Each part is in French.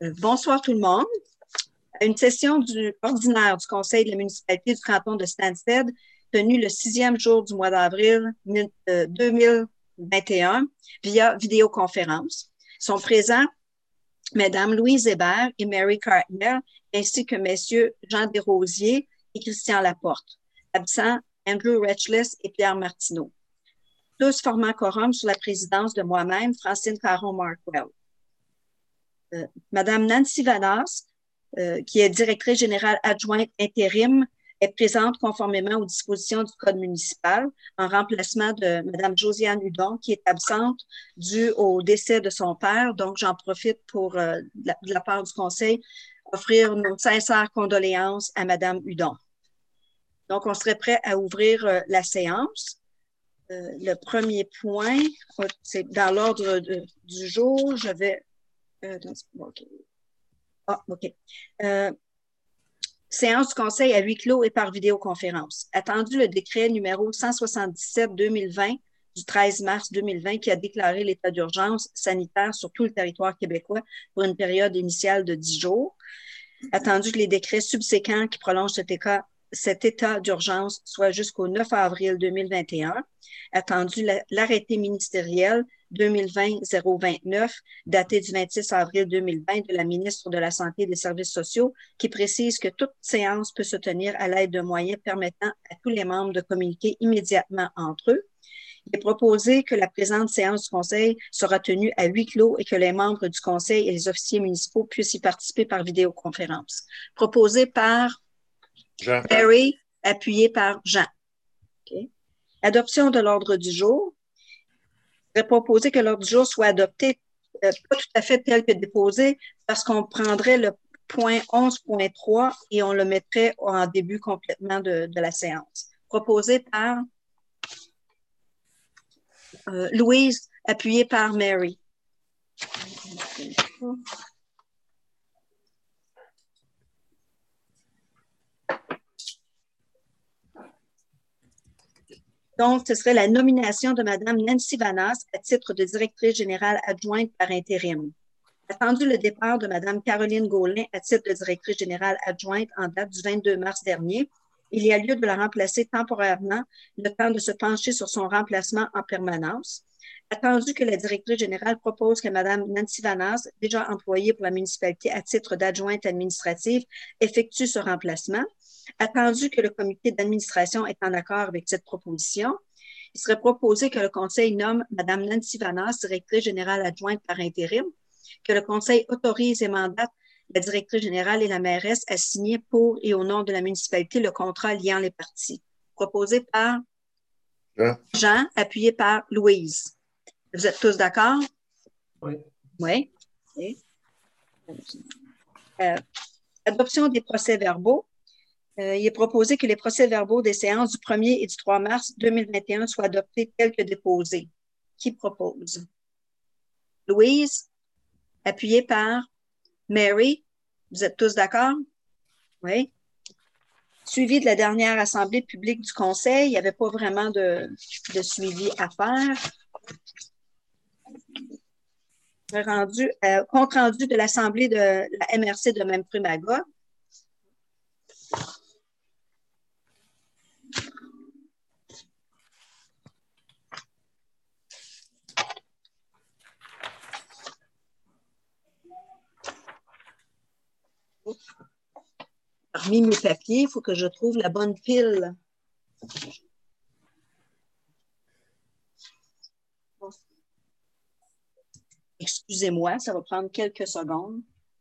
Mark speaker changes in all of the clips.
Speaker 1: Bonsoir tout le monde. Une session ordinaire du Conseil de la municipalité du canton de Stansted, tenue le 6e jour du mois d'avril 2021 via vidéoconférence. Sont présents Mme Louise Hébert et Mary Cartner, ainsi que Messieurs Jean Desrosiers et Christian Laporte. Absents, Andrew Retchless et Pierre Martineau. Tous formant quorum sous la présidence de moi-même, Francine Caron-Markwell. Madame Nancy Vanas, qui est directrice générale adjointe intérim, est présente conformément aux dispositions du Code municipal en remplacement de Madame Josiane Hudon, qui est absente dû au décès de son père. Donc, j'en profite pour, de la part du Conseil, offrir nos sincères condoléances à Madame Hudon. Donc, on serait prêt à ouvrir la séance. Le premier point, c'est dans l'ordre du jour. Je vais... OK. Ah, OK. Séance du Conseil à huis clos et par vidéoconférence. Attendu le décret numéro 177-2020 du 13 mars 2020 qui a déclaré l'état d'urgence sanitaire sur tout le territoire québécois pour une période initiale de 10 jours. Attendu que les décrets subséquents qui prolongent cet état d'urgence soit jusqu'au 9 avril 2021. Attendu l'arrêté ministériel 2020-029, daté du 26 avril 2020 de la ministre de la Santé et des Services sociaux, qui précise que toute séance peut se tenir à l'aide de moyens permettant à tous les membres de communiquer immédiatement entre eux. Il est proposé que la présente séance du Conseil sera tenue à huis clos et que les membres du Conseil et les officiers municipaux puissent y participer par vidéoconférence. Proposé par
Speaker 2: Jean.
Speaker 1: Mary, appuyé par Jean. Okay. Adoption de l'ordre du jour. Je vais proposer que l'ordre du jour soit adopté, pas tout à fait tel que déposé, parce qu'on prendrait le point 11.3 et on le mettrait en début complètement de la séance. Proposé par Louise, appuyé par Mary. Donc, ce serait la nomination de Mme Nancy Vanas à titre de directrice générale adjointe par intérim. Attendu le départ de Mme Caroline Gaulin à titre de directrice générale adjointe en date du 22 mars dernier, il y a lieu de la remplacer temporairement le temps de se pencher sur son remplacement en permanence. Attendu que la directrice générale propose que Mme Nancy Vanas, déjà employée pour la municipalité à titre d'adjointe administrative, effectue ce remplacement. Attendu que le comité d'administration est en accord avec cette proposition, il serait proposé que le Conseil nomme Mme Nancy Vanas, directrice générale adjointe par intérim, que le Conseil autorise et mandate la directrice générale et la mairesse à signer pour et au nom de la municipalité le contrat liant les parties. Proposé par Jean, appuyé par Louise. Vous êtes tous d'accord?
Speaker 2: Oui.
Speaker 1: Oui. Okay. Adoption des procès-verbaux. Il est proposé que les procès-verbaux des séances du 1er et du 3 mars 2021 soient adoptés tels que déposés. Qui propose? Louise, appuyée par Mary. Vous êtes tous d'accord? Oui. Suivi de la dernière assemblée publique du Conseil, il n'y avait pas vraiment de suivi à faire. Compte rendu de l'assemblée de la MRC de Memphremagog. Parmi mes papiers, il faut que je trouve la bonne pile. Excusez-moi, ça va prendre quelques secondes.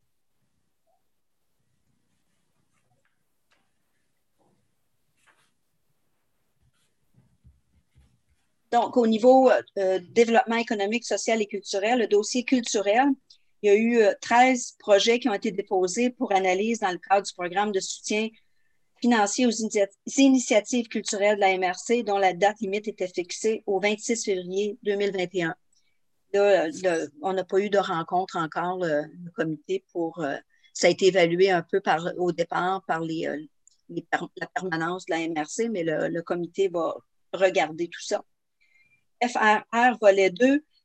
Speaker 1: Donc, au niveau développement économique, social et culturel, le dossier culturel, il y a eu 13 projets qui ont été déposés pour analyse dans le cadre du programme de soutien financier aux initiatives culturelles de la MRC, dont la date limite était fixée au 26 février 2021. Là, on n'a pas eu de rencontre encore, le comité, pour... ça a été évalué un peu au départ par la permanence de la MRC, mais le comité va regarder tout ça. FRR volet 2,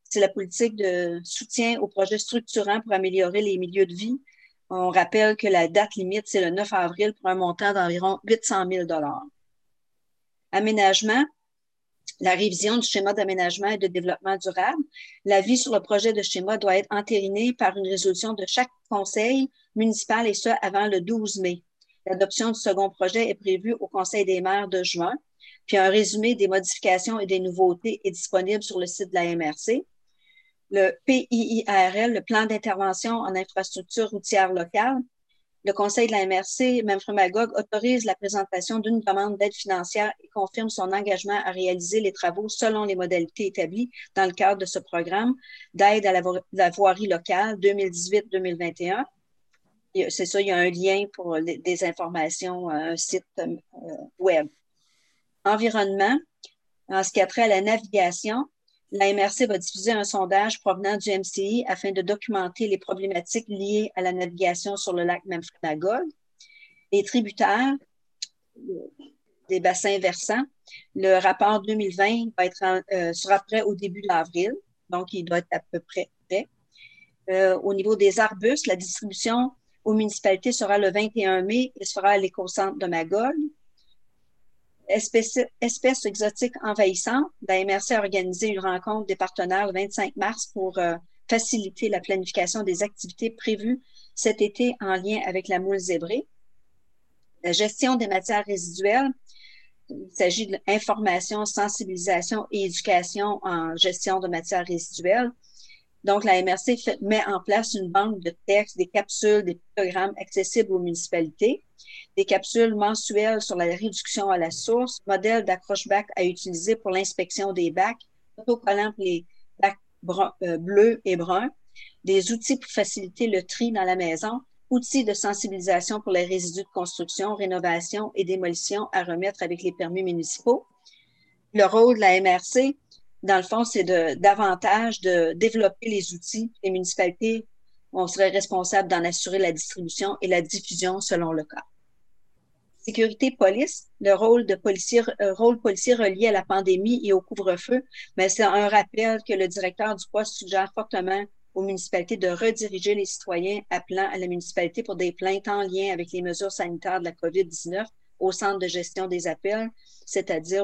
Speaker 1: c'est la politique de soutien aux projets structurants pour améliorer les milieux de vie. On rappelle que la date limite, c'est le 9 avril pour un montant d'environ 800 000 $. Aménagement, la révision du schéma d'aménagement et de développement durable. L'avis sur le projet de schéma doit être entériné par une résolution de chaque conseil municipal et ce, avant le 12 mai. L'adoption du second projet est prévue au Conseil des maires de juin. Puis un résumé des modifications et des nouveautés est disponible sur le site de la MRC. Le PIIRL, le plan d'intervention en infrastructure routière locale. Le Conseil de la MRC, Memphremagog, autorise la présentation d'une demande d'aide financière et confirme son engagement à réaliser les travaux selon les modalités établies dans le cadre de ce programme d'aide à la voirie locale 2018-2021. C'est ça, il y a un lien pour des informations, un site web. Environnement, en ce qui a trait à la navigation, la MRC va diffuser un sondage provenant du MCI afin de documenter les problématiques liées à la navigation sur le lac Memphremagog. Les tributaires des bassins versants, le rapport 2020 sera prêt au début d'avril, donc il doit être à peu près prêt. Au niveau des arbustes, la distribution aux municipalités sera le 21 mai et sera à l'écocentre de Magog. Espèces exotiques envahissantes, la MRC a organisé une rencontre des partenaires le 25 mars pour faciliter la planification des activités prévues cet été en lien avec la moule zébrée. La gestion des matières résiduelles, il s'agit de l'information, sensibilisation et éducation en gestion de matières résiduelles. Donc, la MRC met en place une banque de textes, des capsules, des programmes accessibles aux municipalités, des capsules mensuelles sur la réduction à la source, modèle d'accroche-bac à utiliser pour l'inspection des bacs, autocollants pour les bacs bleus et bruns, des outils pour faciliter le tri dans la maison, outils de sensibilisation pour les résidus de construction, rénovation et démolition à remettre avec les permis municipaux. Le rôle de la MRC, dans le fond, c'est davantage de développer les outils. Les municipalités, on serait responsable d'en assurer la distribution et la diffusion selon le cas. Sécurité police, le rôle policier relié à la pandémie et au couvre-feu, mais c'est un rappel que le directeur du poste suggère fortement aux municipalités de rediriger les citoyens appelant à la municipalité pour des plaintes en lien avec les mesures sanitaires de la COVID-19 au centre de gestion des appels, c'est-à-dire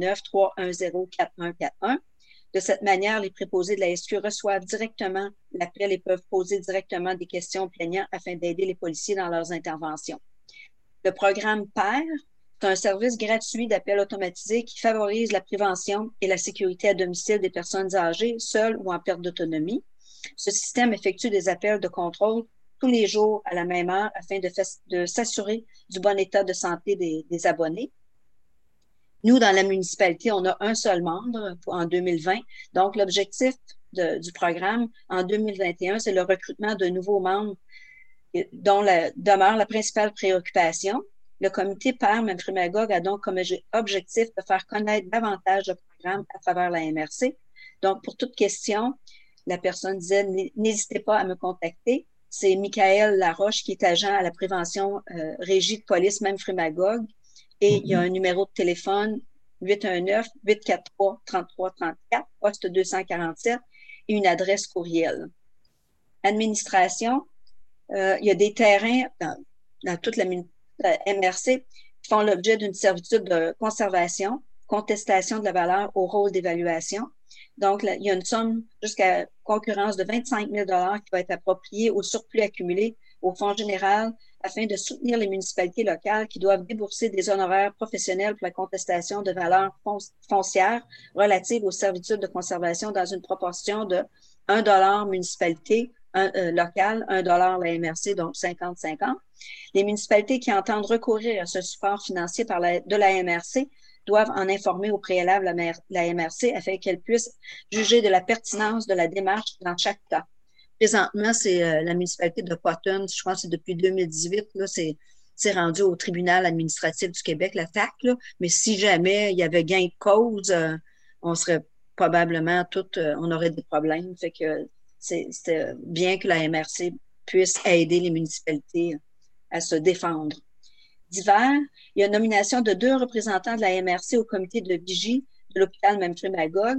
Speaker 1: 819-310-4141. De cette manière, les préposés de la SQ reçoivent directement l'appel et peuvent poser directement des questions aux plaignants afin d'aider les policiers dans leurs interventions. Le programme PAIR, c'est un service gratuit d'appel automatisé qui favorise la prévention et la sécurité à domicile des personnes âgées, seules ou en perte d'autonomie. Ce système effectue des appels de contrôle tous les jours à la même heure afin de s'assurer du bon état de santé des abonnés. Nous, dans la municipalité, on a un seul membre en 2020. Donc, l'objectif du programme en 2021, c'est le recrutement de nouveaux membres dont demeure la principale préoccupation. Le comité PAIR Memphremagog a donc comme objectif de faire connaître davantage le programme à travers la MRC. Donc, pour toute question, la personne disait, n'hésitez pas à me contacter. C'est Michael Laroche qui est agent à la prévention régie de police Memphremagog. Et il y a un numéro de téléphone 819-843-3334, poste 247 et une adresse courriel. Administration, il y a des terrains dans toute la MRC qui font l'objet d'une servitude de conservation, contestation de la valeur au rôle d'évaluation. Donc, il y a une somme jusqu'à concurrence de 25 000 $ qui va être appropriée au surplus accumulé au Fonds général afin de soutenir les municipalités locales qui doivent débourser des honoraires professionnels pour la contestation de valeurs foncières relatives aux servitudes de conservation dans une proportion de 1 $ municipalité locale, 1 $ la MRC, donc 50-50. Les municipalités qui entendent recourir à ce support financier de la MRC doivent en informer au préalable la MRC afin qu'elle puisse juger de la pertinence de la démarche dans chaque cas. Présentement, c'est la municipalité de Potton, je pense que c'est depuis 2018, là, c'est rendu au tribunal administratif du Québec, la TAC, là, mais si jamais il y avait gain de cause, on serait probablement on aurait des problèmes. Fait que c'est bien que la MRC puisse aider les municipalités à se défendre. D'hiver, il y a une nomination de 2 représentants de la MRC au comité de vigie de l'hôpital Memphremagog.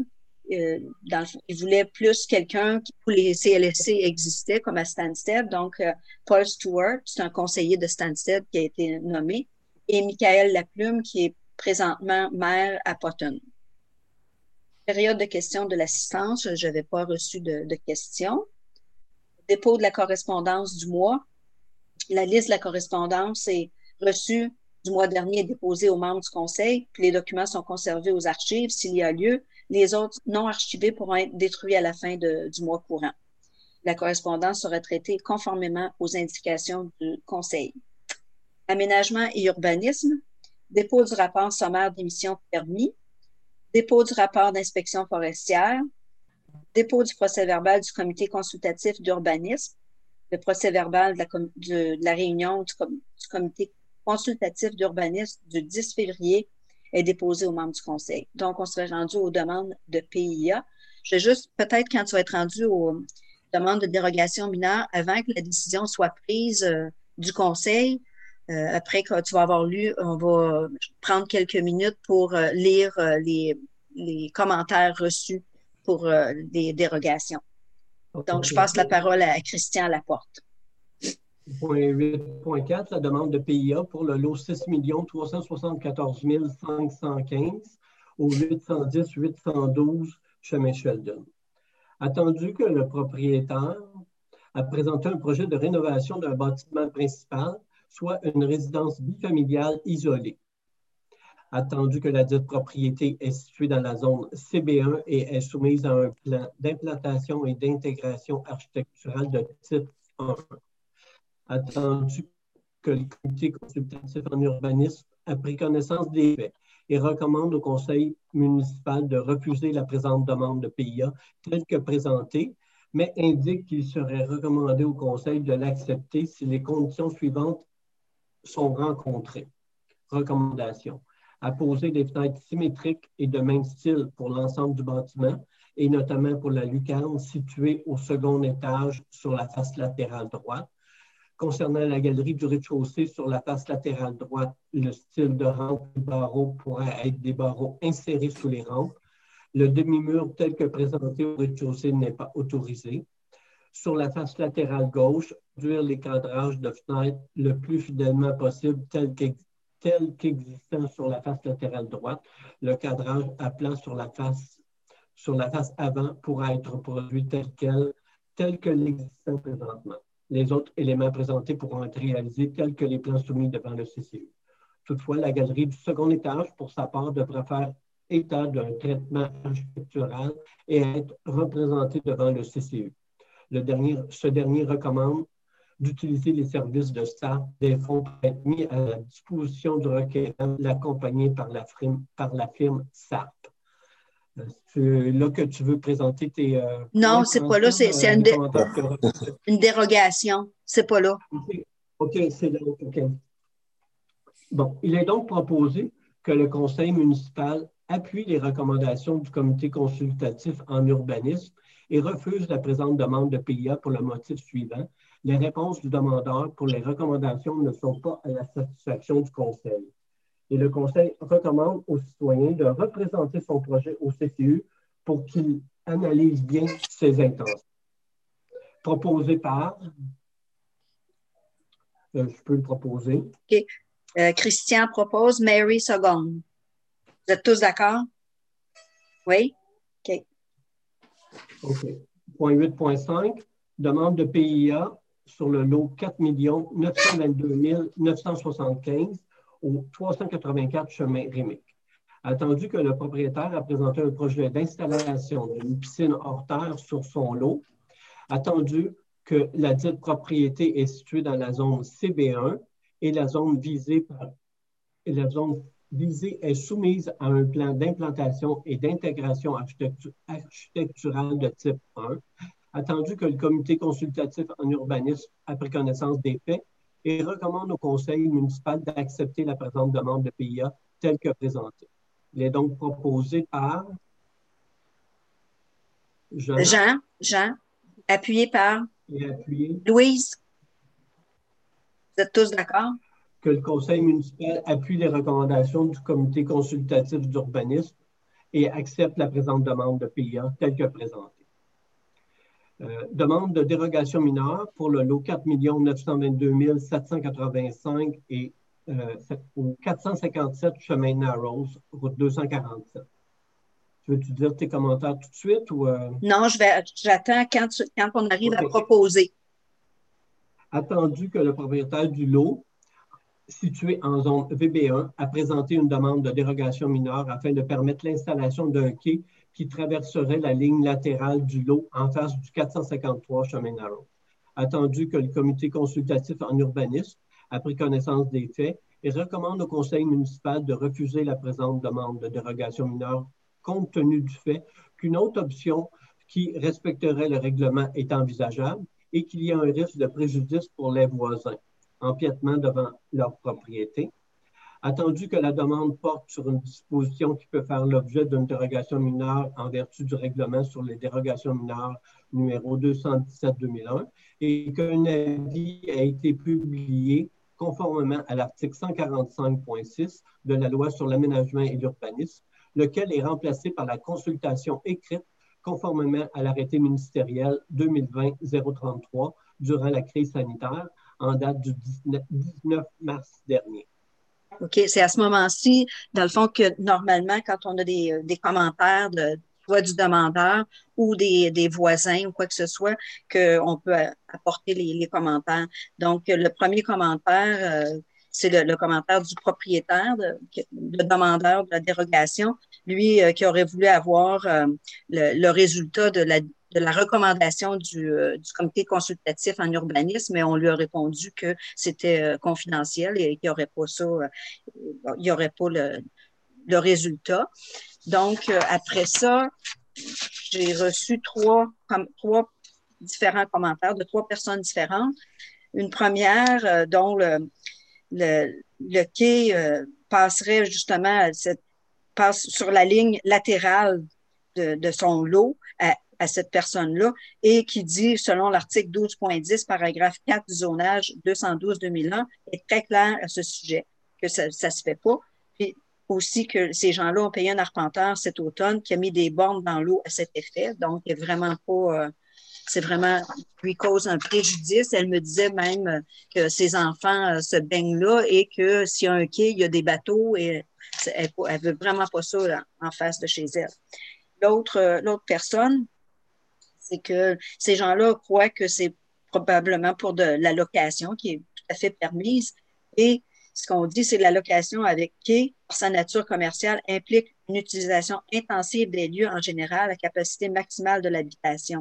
Speaker 1: dans le fond, il voulait plus quelqu'un où les CLSC existaient comme à Stansted. Donc, Paul Stewart, c'est un conseiller de Stansted qui a été nommé, et Michael Laplume, qui est présentement maire à Potton. Période de questions de l'assistance, je n'avais pas reçu de questions. Dépôt de la correspondance du mois. La liste de la correspondance est reçue du mois dernier et déposée aux membres du conseil, puis les documents sont conservés aux archives s'il y a lieu. Les autres non archivés pourront être détruits à la fin du mois courant. La correspondance sera traitée conformément aux indications du conseil. Aménagement et urbanisme, dépôt du rapport sommaire d'émission de permis, dépôt du rapport d'inspection forestière, dépôt du procès-verbal du comité consultatif d'urbanisme, le procès-verbal de la réunion du comité consultatif d'urbanisme du 10 février est déposé aux membres du conseil. Donc, on serait rendu aux demandes de PIA. Je vais juste, peut-être quand tu vas être rendu aux demandes de dérogation mineure, avant que la décision soit prise du conseil, après que tu vas avoir lu, on va prendre quelques minutes pour lire les commentaires reçus pour les dérogations. Donc, je passe la parole à Christian Laporte.
Speaker 3: Point 8.4, la demande de PIA pour le lot 6 374 515 au 810 812 chemin Sheldon. Attendu que le propriétaire a présenté un projet de rénovation d'un bâtiment principal, soit une résidence bifamiliale isolée. Attendu que la dite propriété est située dans la zone CB1 et est soumise à un plan d'implantation et d'intégration architecturale de type 1. Attendu que le comité consultatif en urbanisme a pris connaissance des faits et recommande au conseil municipal de refuser la présente demande de PIA telle que présentée, mais indique qu'il serait recommandé au conseil de l'accepter si les conditions suivantes sont rencontrées. Recommandation: apposer des fenêtres symétriques et de même style pour l'ensemble du bâtiment et notamment pour la lucarne située au second étage sur la face latérale droite. Concernant la galerie du rez-de-chaussée sur la face latérale droite, le style de rampe des barreaux pourrait être des barreaux insérés sous les rampes. Le demi-mur tel que présenté au rez-de-chaussée n'est pas autorisé. Sur la face latérale gauche, réduire les cadrages de fenêtres le plus fidèlement possible tel qu'existant sur la face latérale droite. Le cadrage à plat sur la face avant pourra être reproduit tel que l'existant présentement. Les autres éléments présentés pourront être réalisés tels que les plans soumis devant le CCU. Toutefois, la galerie du second étage, pour sa part, devra faire état d'un traitement architectural et être représentée devant le CCU. Ce dernier recommande d'utiliser les services de staff des fonds pour être mis à la disposition du requérant, l'accompagné par la firme SAP. C'est là que tu veux présenter tes...
Speaker 1: non, c'est pas là, c'est une dérogation. C'est pas là.
Speaker 3: OK, c'est là. OK. Bon, il est donc proposé que le conseil municipal appuie les recommandations du comité consultatif en urbanisme et refuse la présente demande de PIA pour le motif suivant. Les réponses du demandeur pour les recommandations ne sont pas à la satisfaction du conseil. Et le conseil recommande aux citoyens de représenter son projet au CCU pour qu'il analyse bien ses intentions. Proposé par... je peux le proposer.
Speaker 1: OK. Christian propose Mary Seconde. Vous êtes tous d'accord? Oui? OK.
Speaker 3: OK. Point 8.5, demande de PIA sur le lot 4 922 975 au 384 chemin Rémic. Attendu que le propriétaire a présenté un projet d'installation d'une piscine hors terre sur son lot, attendu que la dite propriété est située dans la zone CB1 et la zone visée est soumise à un plan d'implantation et d'intégration architecturale de type 1, attendu que le comité consultatif en urbanisme a pris connaissance des faits et recommande au conseil municipal d'accepter la présente demande de PIA telle que présentée. Il est donc proposé par
Speaker 1: Jean, appuyé par Louise. Vous êtes tous d'accord?
Speaker 3: Que le conseil municipal appuie les recommandations du comité consultatif d'urbanisme et accepte la présente demande de PIA telle que présentée. Demande de dérogation mineure pour le lot 4 922 785 et au 457 chemin Narrows, route 247. Veux-tu dire tes commentaires tout de suite? Ou,
Speaker 1: Non, j'attends quand on arrive à proposer.
Speaker 3: Attendu que le propriétaire du lot, situé en zone VB1, a présenté une demande de dérogation mineure afin de permettre l'installation d'un quai qui traverserait la ligne latérale du lot en face du 453 chemin Narrows. Attendu que le comité consultatif en urbanisme a pris connaissance des faits et recommande au conseil municipal de refuser la présente demande de dérogation mineure compte tenu du fait qu'une autre option qui respecterait le règlement est envisageable et qu'il y a un risque de préjudice pour les voisins, empiètement devant leur propriété. Attendu que la demande porte sur une disposition qui peut faire l'objet d'une dérogation mineure en vertu du règlement sur les dérogations mineures numéro 217-2001 et qu'un avis a été publié conformément à l'article 145.6 de la loi sur l'aménagement et l'urbanisme, lequel est remplacé par la consultation écrite conformément à l'arrêté ministériel 2020-033 durant la crise sanitaire en date du 19 mars dernier.
Speaker 1: OK, c'est à ce moment-ci, dans le fond, que normalement, quand on a des commentaires soit du demandeur ou des voisins ou quoi que ce soit, qu'on peut apporter les commentaires. Donc, le premier commentaire, c'est le commentaire du propriétaire, le demandeur de la dérogation, lui qui aurait voulu avoir le résultat de la recommandation du comité consultatif en urbanisme, mais on lui a répondu que c'était confidentiel et qu'il n'y aurait pas ça, il n'y aurait pas le résultat. Donc, après ça, j'ai reçu trois différents commentaires de 3 personnes différentes. Une première dont le quai passerait justement, passe sur la ligne latérale de son lot à cette personne-là et qui dit, selon l'article 12.10, paragraphe 4 du zonage 212-2001, est très clair à ce sujet, que ça ne se fait pas. Puis aussi que ces gens-là ont payé un arpenteur cet automne qui a mis des bornes dans l'eau à cet effet. Donc, il n'est vraiment pas... c'est vraiment, lui cause un préjudice. Elle me disait même que ses enfants se baignent là et que s'il y a un quai, il y a des bateaux et elle ne veut vraiment pas ça là, en face de chez elle. L'autre personne, c'est que ces gens-là croient que c'est probablement pour de la location qui est tout à fait permise. Et ce qu'on dit, c'est que la location avec quai, par sa nature commerciale, implique une utilisation intensive des lieux en général à capacité maximale de l'habitation.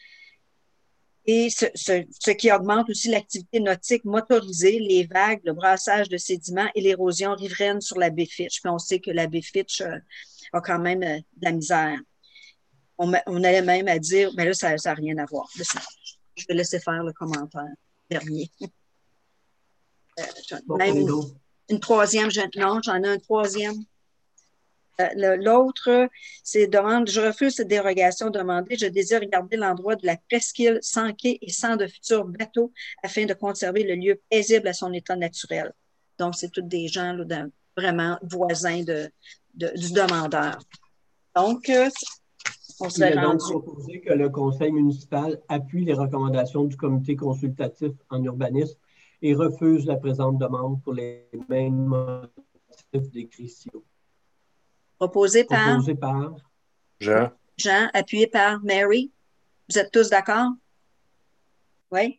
Speaker 1: Et ce qui augmente aussi l'activité nautique motorisée, les vagues, le brassage de sédiments et l'érosion riveraine sur la baie Fitch. Puis on sait que la baie Fitch a quand même de la misère. On allait même à dire, mais là, ça n'a rien à voir. Là, je vais laisser faire le commentaire dernier. Même une troisième, non, j'en ai un troisième. L'autre, c'est demande, je refuse cette dérogation demandée. Je désire garder l'endroit de la presqu'île sans quai et sans de futurs bateaux afin de conserver le lieu paisible à son état naturel. Donc, c'est tous des gens là, vraiment voisins du demandeur. Donc, on
Speaker 3: Il est donc proposé que le conseil municipal appuie les recommandations du comité consultatif en urbanisme et refuse la présente demande pour les mêmes motifs décrits ci-haut.
Speaker 1: Proposé par
Speaker 2: Jean.
Speaker 1: Jean, appuyé par Mary. Vous êtes tous d'accord? Oui.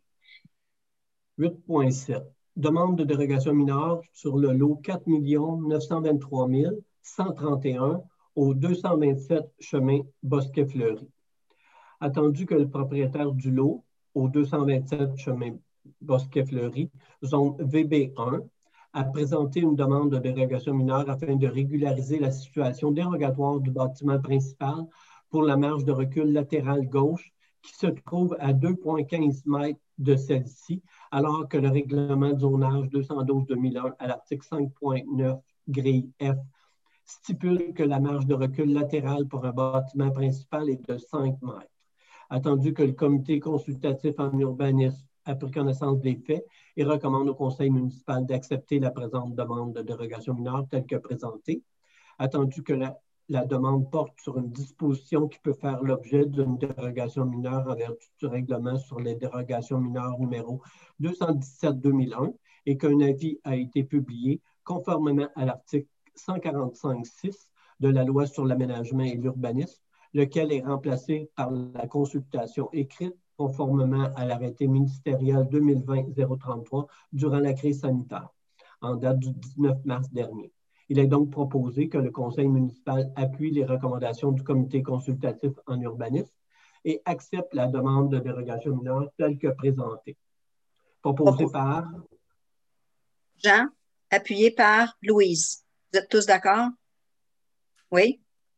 Speaker 3: 8.7. Demande de dérogation mineure sur le lot 4 923 131 au 227 chemin Bosquet-Fleury. Attendu que le propriétaire du lot, au 227 chemin Bosquet-Fleury, zone VB1, a présenté une demande de dérogation mineure afin de régulariser la situation dérogatoire du bâtiment principal pour la marge de recul latérale gauche qui se trouve à 2,15 mètres de celle-ci, alors que le règlement de zonage 212-2001 à l'article 5.9 grille F stipule que la marge de recul latérale pour un bâtiment principal est de 5 mètres. Attendu que le comité consultatif en urbanisme a pris connaissance des faits et recommande au conseil municipal d'accepter la présente demande de dérogation mineure telle que présentée. Attendu que la demande porte sur une disposition qui peut faire l'objet d'une dérogation mineure en vertu du règlement sur les dérogations mineures numéro 217-2001 et qu'un avis a été publié conformément à l'article 145.6 de la loi sur l'aménagement et l'urbanisme, lequel est remplacé par la consultation écrite conformément à l'arrêté ministériel 2020-033 durant la crise sanitaire, en date du 19 mars dernier. Il est donc proposé que le conseil municipal appuie les recommandations du comité consultatif en urbanisme et accepte la demande de dérogation mineure telle que présentée. Proposée par
Speaker 1: Jean, appuyé par Louise. Vous êtes tous d'accord? Oui?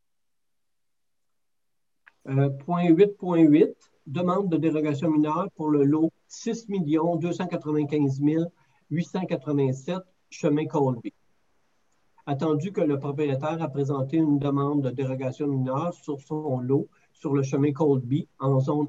Speaker 3: Point 8.8, demande de dérogation mineure pour le lot 6 295 887 chemin Colby. Attendu que le propriétaire a présenté une demande de dérogation mineure sur son lot sur le chemin Colby en zone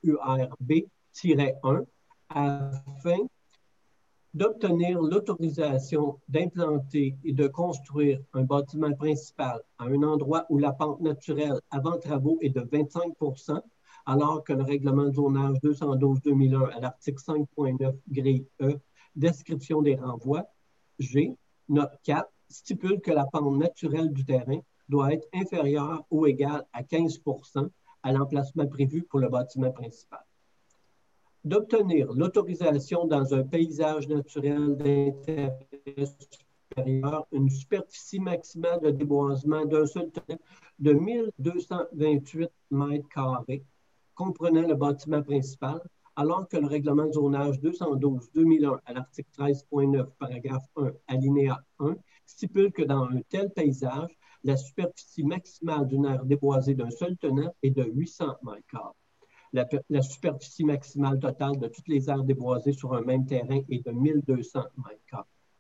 Speaker 3: RURB-1 afin d'obtenir l'autorisation d'implanter et de construire un bâtiment principal à un endroit où la pente naturelle avant travaux est de 25 %, alors que le règlement de zonage 212-2001 à l'article 5.9 grille E, description des renvois, G, note 4, stipule que la pente naturelle du terrain doit être inférieure ou égale à 15 % à l'emplacement prévu pour le bâtiment principal. D'obtenir l'autorisation dans un paysage naturel d'intérêt supérieur, une superficie maximale de déboisement d'un seul terrain de 1228 mètres carrés, comprenant le bâtiment principal, alors que le règlement de zonage 212-2001 à l'article 13.9, paragraphe 1, alinéa 1, stipule que dans un tel paysage, la superficie maximale d'une aire déboisée d'un seul tenant est de 800 mètres carrés. La superficie maximale totale de toutes les aires déboisées sur un même terrain est de 1200 mètres carrés.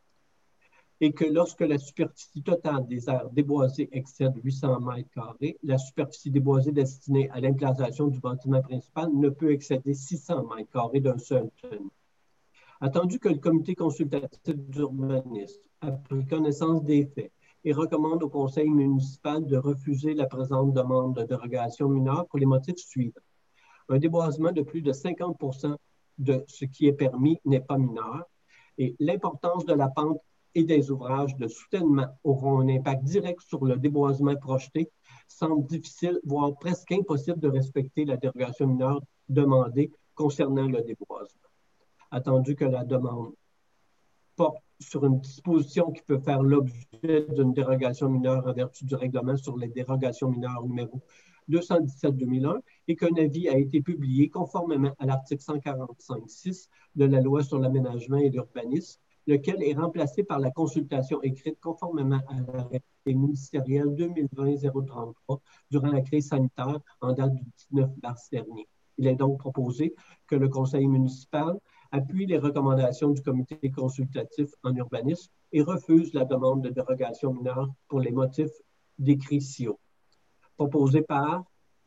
Speaker 3: Et que lorsque la superficie totale des aires déboisées excède 800 mètres carrés, la superficie déboisée destinée à l'implantation du bâtiment principal ne peut excéder 600 mètres carrés d'un seul tenant. Attendu que le comité consultatif d'urbanisme a pris connaissance des faits et recommande au conseil municipal de refuser la présente demande de dérogation mineure pour les motifs suivants. Un déboisement de plus de 50 % de ce qui est permis n'est pas mineur et l'importance de la pente et des ouvrages de soutènement auront un impact direct sur le déboisement projeté, semble difficile, voire presque impossible de respecter la dérogation mineure demandée concernant le déboisement. Attendu que la demande porte sur une disposition qui peut faire l'objet d'une dérogation mineure en vertu du règlement sur les dérogations mineures numéro 217-2001 et qu'un avis a été publié conformément à l'article 145.6 de la loi sur l'aménagement et l'urbanisme, lequel est remplacé par la consultation écrite conformément à l'arrêté ministériel 2020-033 durant la crise sanitaire en date du 19 mars dernier. Il est donc proposé que le conseil municipal appuie les recommandations du comité consultatif en urbanisme et refuse la demande de dérogation mineure pour les motifs décrits ci-haut. Proposé par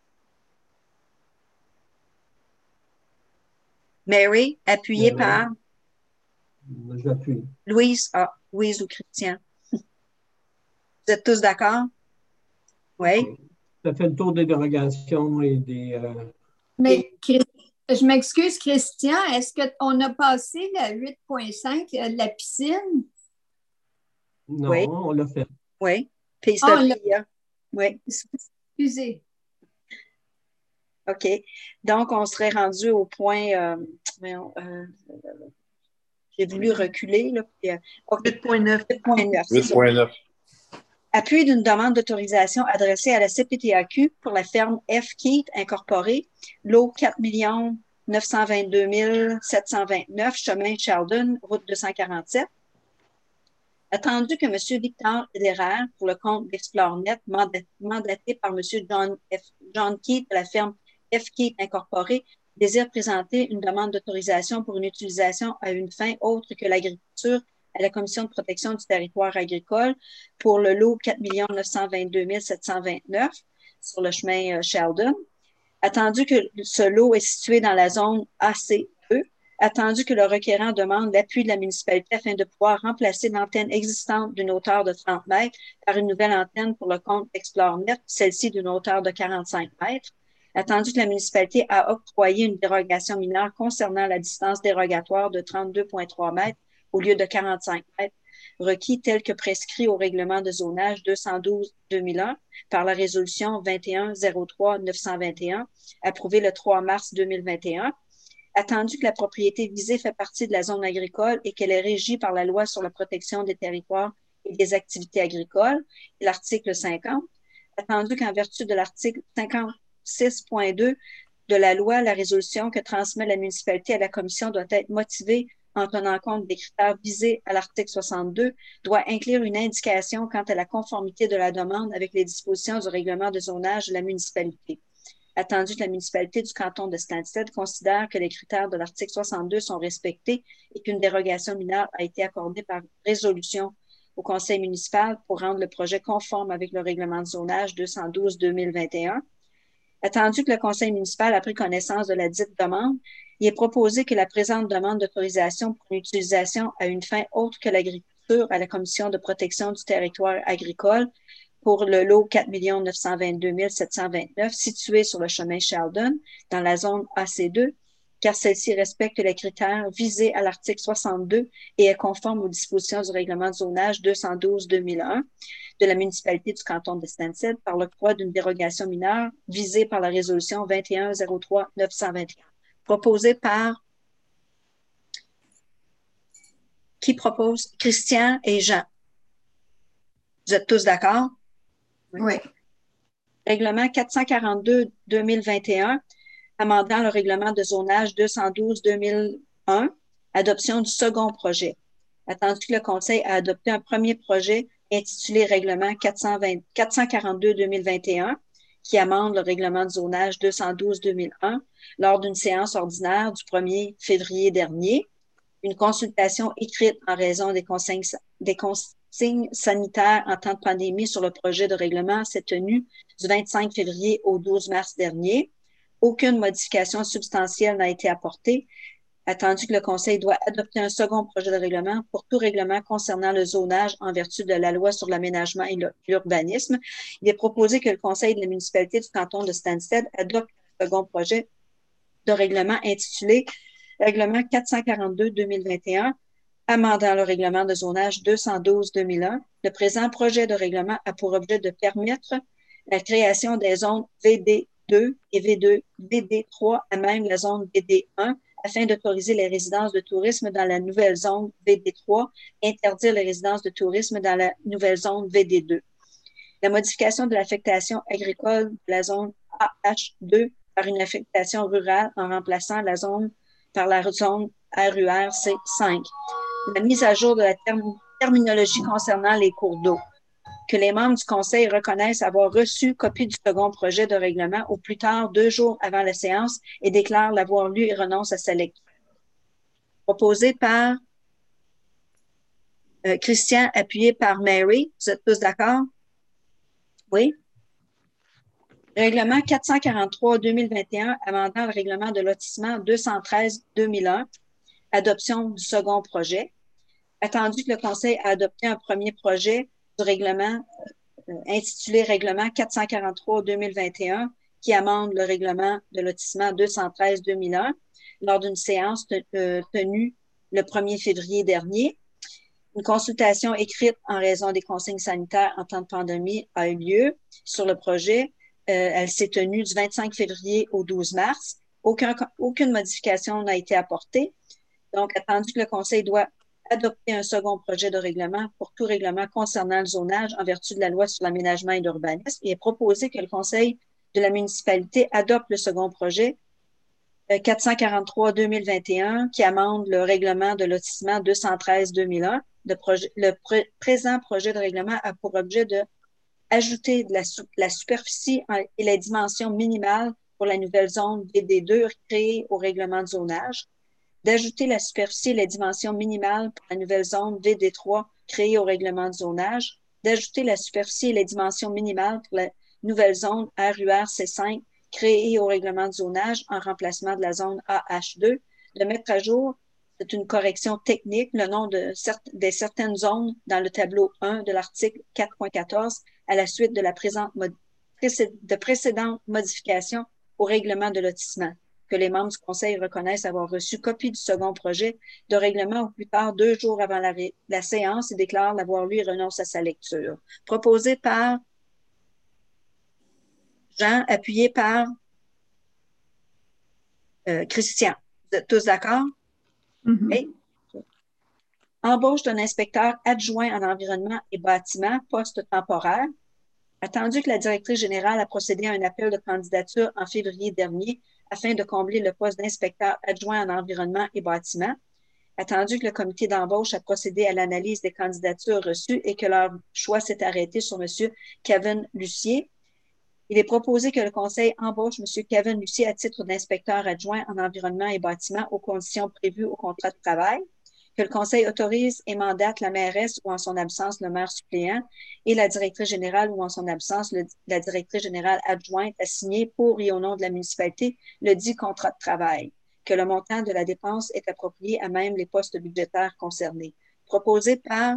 Speaker 1: Mary, appuyé par
Speaker 3: J'appuie.
Speaker 1: Louise. Ah, Louise ou Christian. Vous êtes tous d'accord? Oui.
Speaker 3: Ça fait le tour des dérogations et des...
Speaker 4: Mais je m'excuse, Christian, est-ce qu'on a passé la 8.5, la piscine?
Speaker 3: Non,
Speaker 1: Oui.
Speaker 3: on l'a fait.
Speaker 1: Oui. Puis oui.
Speaker 4: Excusez.
Speaker 1: OK. Donc, on serait rendu au point... j'ai voulu reculer.
Speaker 2: 8.9.
Speaker 1: 8.9. Appui d'une demande d'autorisation adressée à la CPTAQ pour la ferme F. Keith Incorporée, lot 4 922 729, chemin Sheldon, route 247. Attendu que M. Victor Ederer, pour le compte d'ExploreNet, mandaté par M. John Keith de la ferme F. Keith Incorporée, désire présenter une demande d'autorisation pour une utilisation à une fin autre que l'agriculture à la Commission de protection du territoire agricole pour le lot 4 922 729 sur le chemin Sheldon. Attendu que ce lot est situé dans la zone ACE, Attendu que le requérant demande l'appui de la municipalité afin de pouvoir remplacer l'antenne existante d'une hauteur de 30 mètres par une nouvelle antenne pour le compte ExploreNet, celle-ci d'une hauteur de 45 mètres. Attendu que la municipalité a octroyé une dérogation mineure concernant la distance dérogatoire de 32,3 mètres au lieu de 45 mètres, requis tel que prescrit au règlement de zonage 212-2001 par la résolution 21-03-921, approuvée le 3 mars 2021. Attendu que la propriété visée fait partie de la zone agricole et qu'elle est régie par la loi sur la protection des territoires et des activités agricoles, l'article 50. Attendu qu'en vertu de l'article 56.2 de la loi, la résolution que transmet la municipalité à la commission doit être motivée en tenant compte des critères visés à l'article 62, doit inclure une indication quant à la conformité de la demande avec les dispositions du règlement de zonage de la municipalité. Attendu que la municipalité du canton de Stansted considère que les critères de l'article 62 sont respectés et qu'une dérogation mineure a été accordée par résolution au conseil municipal pour rendre le projet conforme avec le règlement de zonage 212-2021. Attendu que le conseil municipal a pris connaissance de la dite demande, il est proposé que la présente demande d'autorisation pour une utilisation à une fin autre que l'agriculture à la commission de protection du territoire agricole pour le lot 4 922 729 situé sur le chemin Sheldon dans la zone AC2, car celle-ci respecte les critères visés à l'article 62 et est conforme aux dispositions du règlement de zonage 212-2001 de la municipalité du canton de Stansted par l'octroi d'une dérogation mineure visée par la résolution 21-03-921. Proposée par... Qui propose? Christian et Jean. Vous êtes tous d'accord?
Speaker 4: Oui.
Speaker 1: Règlement 442-2021, amendant le règlement de zonage 212-2001, adoption du second projet. Attendu que le Conseil a adopté un premier projet intitulé Règlement 442-2021, qui amende le règlement de zonage 212-2001 lors d'une séance ordinaire du 1er février dernier. Une consultation écrite en raison des consignes sanitaires en temps de pandémie sur le projet de règlement s'est tenue du 25 février au 12 mars dernier. Aucune modification substantielle n'a été apportée, attendu que le Conseil doit adopter un second projet de règlement pour tout règlement concernant le zonage en vertu de la loi sur l'aménagement et l'urbanisme. Il est proposé que le Conseil de la municipalité du canton de Stansted adopte un second projet de règlement intitulé Règlement 442-2021, amendant le règlement de zonage 212-2001. Le présent projet de règlement a pour objet de permettre la création des zones VD2 et VD3 à même la zone VD1 afin d'autoriser les résidences de tourisme dans la nouvelle zone VD3 et interdire les résidences de tourisme dans la nouvelle zone VD2. La modification de l'affectation agricole de la zone AH2 par une affectation rurale en remplaçant la zone par la zone RURC5. La mise à jour de la terminologie concernant les cours d'eau. Que les membres du Conseil reconnaissent avoir reçu copie du second projet de règlement au plus tard 2 jours avant la séance et déclarent l'avoir lu et renoncent à sa lecture. Proposé par Christian, appuyé par Mary. Vous êtes tous d'accord? Oui? Règlement 443-2021, amendant le règlement de lotissement 213-2001, adoption du second projet. Attendu que le Conseil a adopté un premier projet du règlement intitulé Règlement 443-2021, qui amende le règlement de lotissement 213-2001 lors d'une séance tenue le 1er février dernier. Une consultation écrite en raison des consignes sanitaires en temps de pandémie a eu lieu sur le projet. Elle s'est tenue du 25 février au 12 mars. Aucune modification n'a été apportée. Donc, attendu que le Conseil doit adopter un second projet de règlement pour tout règlement concernant le zonage en vertu de la loi sur l'aménagement et l'urbanisme, il est proposé que le Conseil de la municipalité adopte le second projet 443-2021 qui amende le règlement de lotissement 213-2001. Le présent projet de règlement a pour objet de ajouter de la superficie et les dimensions minimales pour la nouvelle zone VD2 créée au règlement de zonage, d'ajouter la superficie et les dimensions minimales pour la nouvelle zone VD3 créée au règlement de zonage, d'ajouter la superficie et les dimensions minimales pour la nouvelle zone RURC5 créée au règlement de zonage en remplacement de la zone AH2, de mettre à jour, c'est une correction technique, le nom de certaines zones dans le tableau 1 de l'article 4.14 à la suite de précédentes modifications au règlement de lotissement, que les membres du Conseil reconnaissent avoir reçu copie du second projet de règlement au plus tard 2 jours avant la séance et déclarent l'avoir lu et renonce à sa lecture. Proposé par Jean, appuyé par Christian. Vous êtes tous d'accord? Okay. Embauche d'un inspecteur adjoint en environnement et bâtiment, poste temporaire. Attendu que la directrice générale a procédé à un appel de candidature en février dernier afin de combler le poste d'inspecteur adjoint en environnement et bâtiment. Attendu que le comité d'embauche a procédé à l'analyse des candidatures reçues et que leur choix s'est arrêté sur M. Kevin Lucier, il est proposé que le Conseil embauche M. Kevin Lucier à titre d'inspecteur adjoint en environnement et bâtiment aux conditions prévues au contrat de travail, que le Conseil autorise et mandate la mairesse ou en son absence le maire suppléant et la directrice générale ou en son absence la directrice générale adjointe à signer pour et au nom de la municipalité le dit contrat de travail, que le montant de la dépense est approprié à même les postes budgétaires concernés. Proposé par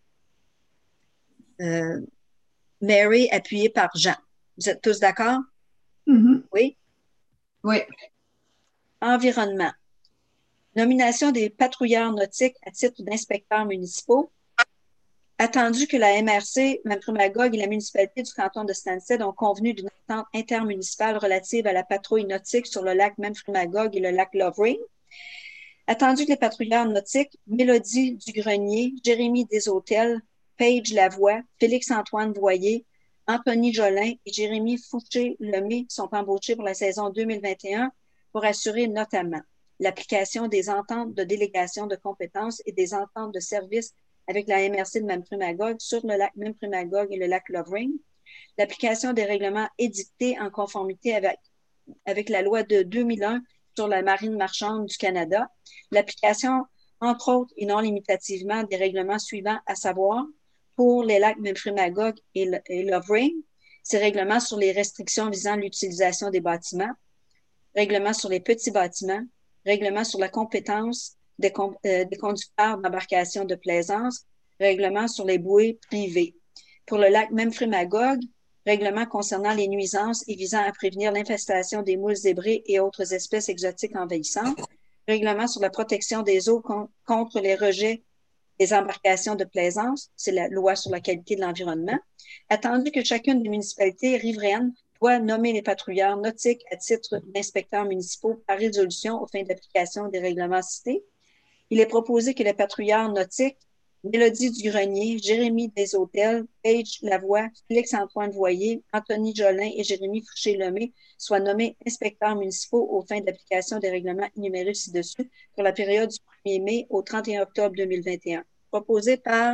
Speaker 1: Mary, appuyé par Jean. Vous êtes tous d'accord? Oui?
Speaker 4: Oui.
Speaker 1: Environnement. Nomination des patrouilleurs nautiques à titre d'inspecteurs municipaux. Attendu que la MRC, Memphremagog et la municipalité du canton de Stansted ont convenu d'une entente intermunicipale relative à la patrouille nautique sur le lac Memphremagog et le lac Lovering. Attendu que les patrouilleurs nautiques, Mélodie Dugrenier, Jérémy Deshôtels, Paige Lavoie, Félix-Antoine Voyer, Anthony Jolin et Jérémy Fouché-Lemay sont embauchés pour la saison 2021 pour assurer notamment l'application des ententes de délégation de compétences et des ententes de services avec la MRC de Memphremagog sur le lac Memphremagog et le lac Lovering, l'application des règlements édictés en conformité avec la loi de 2001 sur la marine marchande du Canada, l'application, entre autres et non limitativement, des règlements suivants, à savoir pour les lacs Memphremagog et Lovering, ces règlements sur les restrictions visant l'utilisation des bâtiments, règlements sur les petits bâtiments, règlements sur la compétence des conducteurs d'embarcations de plaisance, règlements sur les bouées privées. Pour le lac Memphremagog, règlement concernant les nuisances et visant à prévenir l'infestation des moules zébrés et autres espèces exotiques envahissantes, règlement sur la protection des eaux contre les rejets des embarcations de plaisance, c'est la loi sur la qualité de l'environnement, attendu que chacune des municipalités riveraines doit nommer les patrouilleurs nautiques à titre d'inspecteurs municipaux par résolution aux fins d'application des règlements cités. Il est proposé que les patrouilleurs nautiques Mélodie Dugrenier, Jérémy Deshôtels, Paige Lavoie, Félix-Antoine Voyer, Anthony Jolin et Jérémy Fouché-Lemay soient nommés inspecteurs municipaux aux fins d'application des règlements énumérés ci-dessus pour la période du 1er mai au 31 octobre 2021. Proposé par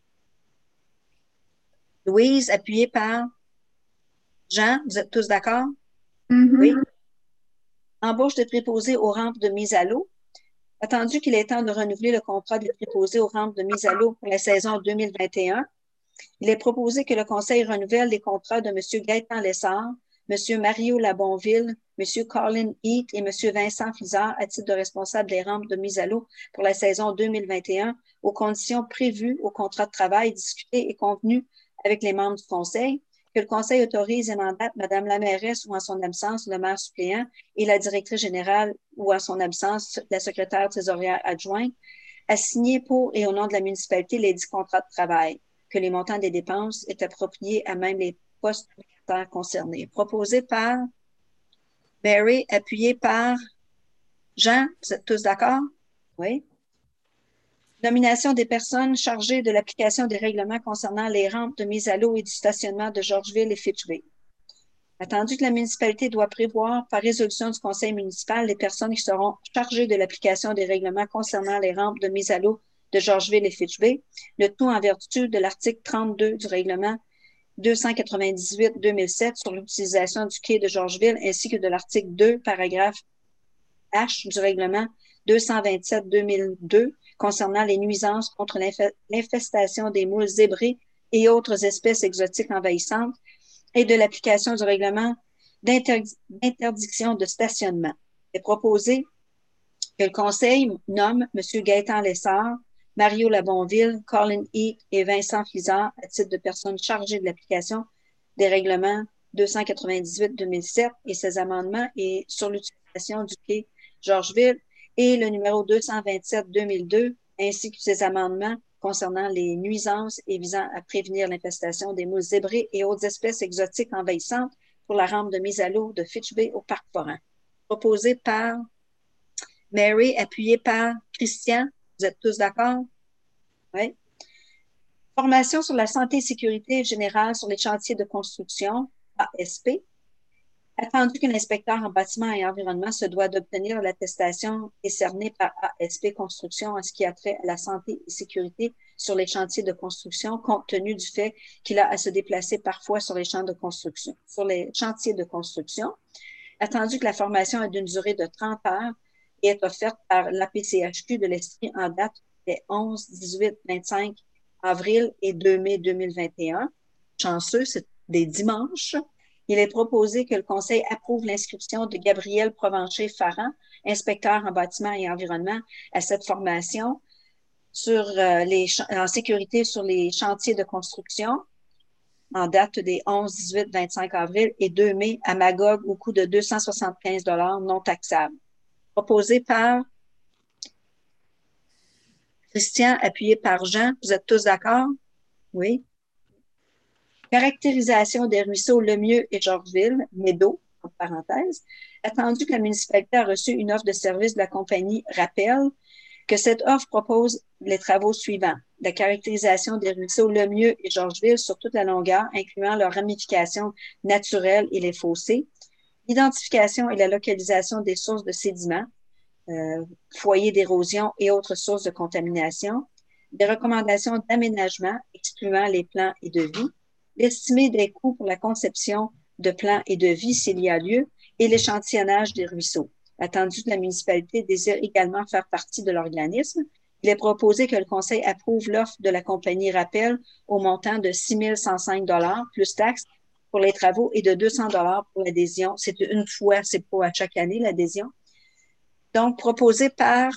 Speaker 1: Louise, appuyé par Jean. Vous êtes tous d'accord? Oui. Embauche de préposés aux rampes de mise à l'eau. Attendu qu'il est temps de renouveler le contrat des préposés aux rampes de mise à l'eau pour la saison 2021, il est proposé que le Conseil renouvelle les contrats de M. Gaëtan Lessard, M. Mario Labonville, M. Colin Heath et M. Vincent Fizard à titre de responsable des rampes de mise à l'eau pour la saison 2021 aux conditions prévues au contrat de travail discuté et convenu avec les membres du Conseil, que le Conseil autorise et mandate Mme la mairesse ou en son absence le maire suppléant et la directrice générale ou en son absence la secrétaire trésorière adjointe à signer pour et au nom de la municipalité les 10 contrats de travail, que les montants des dépenses est appropriés à même les postes budgétaires concernés. Proposé par Mary, appuyé par Jean. Vous êtes tous d'accord? Oui. Nomination des personnes chargées de l'application des règlements concernant les rampes de mise à l'eau et du stationnement de Georgeville et Fitchville. Attendu que la municipalité doit prévoir par résolution du conseil municipal les personnes qui seront chargées de l'application des règlements concernant les rampes de mise à l'eau de Georgeville et Fitchville, le tout en vertu de l'article 32 du règlement 298-2007 sur l'utilisation du quai de Georgeville ainsi que de l'article 2, paragraphe H du règlement 227-2002 concernant les nuisances contre l'infestation des moules zébrés et autres espèces exotiques envahissantes et de l'application du règlement d'interdiction de stationnement. Est proposé que le Conseil nomme M. Gaétan Lessard, Mario Labonville, Colin Heath et Vincent Fizard à titre de personnes chargées de l'application des règlements 298-2007 et ses amendements et sur l'utilisation du quai Georgeville et le numéro 227-2002, ainsi que ses amendements concernant les nuisances et visant à prévenir l'infestation des moules zébrées et autres espèces exotiques envahissantes pour la rampe de mise à l'eau de Fitch Bay au Parc Forain. Proposé par Mary, appuyé par Christian. Vous êtes tous d'accord? Oui. Formation sur la santé et sécurité générale sur les chantiers de construction, ASP. Attendu qu'un inspecteur en bâtiment et environnement se doit d'obtenir l'attestation décernée par ASP Construction en ce qui a trait à la santé et sécurité sur les chantiers de construction, compte tenu du fait qu'il a à se déplacer parfois sur les champs de construction, sur les chantiers de construction. Attendu que la formation est d'une durée de 30 heures et est offerte par l'APCHQ de l'Estrie en date des 11, 18, 25 avril et 2 mai 2021. Chanceux, c'est des dimanches. Il est proposé que le Conseil approuve l'inscription de Gabriel Provencher-Farran, inspecteur en bâtiment et environnement, à cette formation en sécurité sur les chantiers de construction en date des 11, 18, 25 avril et 2 mai à Magog au coût de 275 $ non taxables. Proposé par Christian, appuyé par Jean. Vous êtes tous d'accord? Oui. Caractérisation des ruisseaux Lemieux et Georgeville, Médo, en parenthèse. Attendu que la municipalité a reçu une offre de service de la compagnie Rappel, que cette offre propose les travaux suivants. La caractérisation des ruisseaux Lemieux et Georgeville sur toute la longueur, incluant leurs ramifications naturelles et les fossés. L'identification et la localisation des sources de sédiments, foyers d'érosion et autres sources de contamination. Des recommandations d'aménagement, excluant les plans et devis. L'estimé des coûts pour la conception de plans et devis s'il y a lieu, et l'échantillonnage des ruisseaux. Attendu que la municipalité désire également faire partie de l'organisme, il est proposé que le Conseil approuve l'offre de la compagnie Rappel au montant de 6 105 $ plus taxes pour les travaux et de 200 $ pour l'adhésion. C'est une fois, c'est pas à chaque année l'adhésion. Donc, proposé par